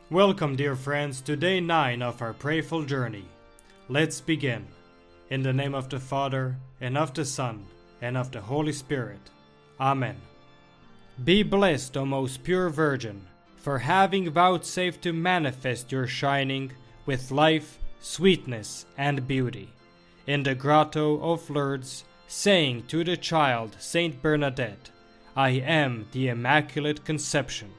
Welcome, dear friends, to day 9 of our prayerful journey. Let's begin. In the name of the Father, and of the Son, and of the Holy Spirit. Amen. Be blessed, O most pure Virgin, for having vouchsafed to manifest your shining with life, sweetness, and beauty. In the grotto of Lourdes, saying to the child Saint Bernadette, I am the Immaculate Conception.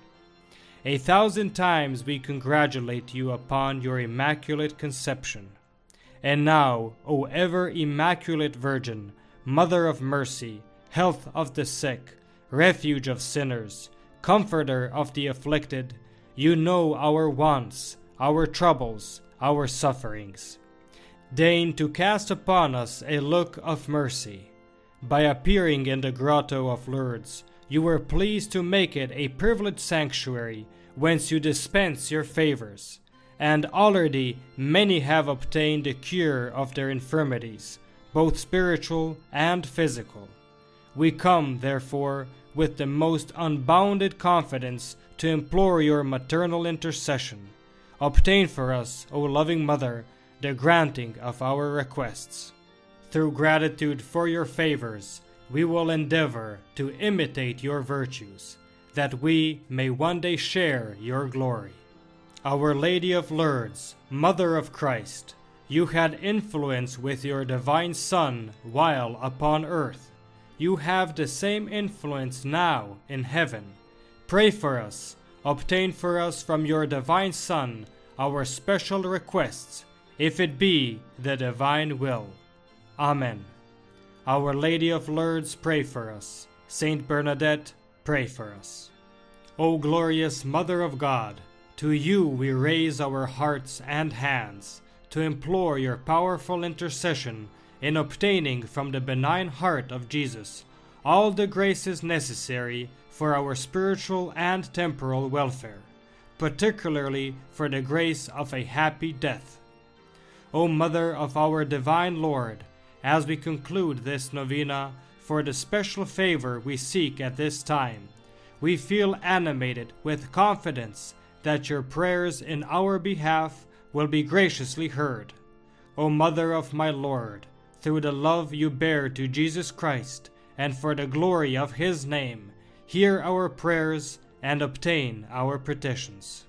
1,000 times we congratulate you upon your Immaculate Conception. And now, O ever Immaculate Virgin, Mother of Mercy, Health of the sick, Refuge of sinners, Comforter of the afflicted, you know our wants, our troubles, our sufferings. Deign to cast upon us a look of mercy. By appearing in the grotto of Lourdes, you were pleased to make it a privileged sanctuary whence you dispense your favors, and already many have obtained the cure of their infirmities, both spiritual and physical. We come, therefore, with the most unbounded confidence to implore your maternal intercession. Obtain for us, O loving Mother, the granting of our requests. Through gratitude for your favors, we will endeavor to imitate your virtues, that we may one day share your glory. Our Lady of Lourdes, Mother of Christ, you had influence with your divine Son while upon earth. You have the same influence now in heaven. Pray for us, obtain for us from your divine Son our special requests, if it be the divine will. Amen. Our Lady of Lourdes, pray for us. Saint Bernadette, pray for us. O glorious Mother of God, to you we raise our hearts and hands to implore your powerful intercession in obtaining from the benign heart of Jesus all the graces necessary for our spiritual and temporal welfare, particularly for the grace of a happy death. O Mother of our divine Lord, as we conclude this novena for the special favor we seek at this time, we feel animated with confidence that your prayers in our behalf will be graciously heard. O Mother of my Lord, through the love you bear to Jesus Christ, and for the glory of his name, hear our prayers and obtain our petitions.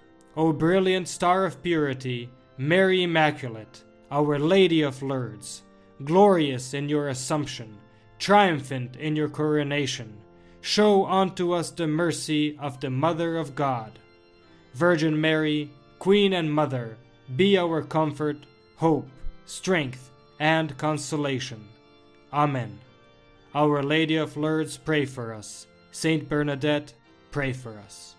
O brilliant star of purity, Mary Immaculate, Our Lady of Lourdes, glorious in your Assumption, triumphant in your coronation, show unto us the mercy of the Mother of God. Virgin Mary, Queen and Mother, be our comfort, hope, strength, and consolation. Amen. Our Lady of Lourdes, pray for us. Saint Bernadette, pray for us.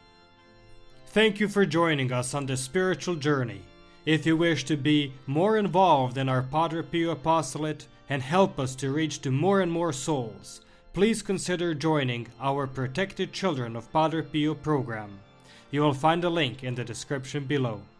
Thank you for joining us on this spiritual journey. If you wish to be more involved in our Padre Pio apostolate and help us to reach to more and more souls, please consider joining our Protected Children of Padre Pio program. You will find a link in the description below.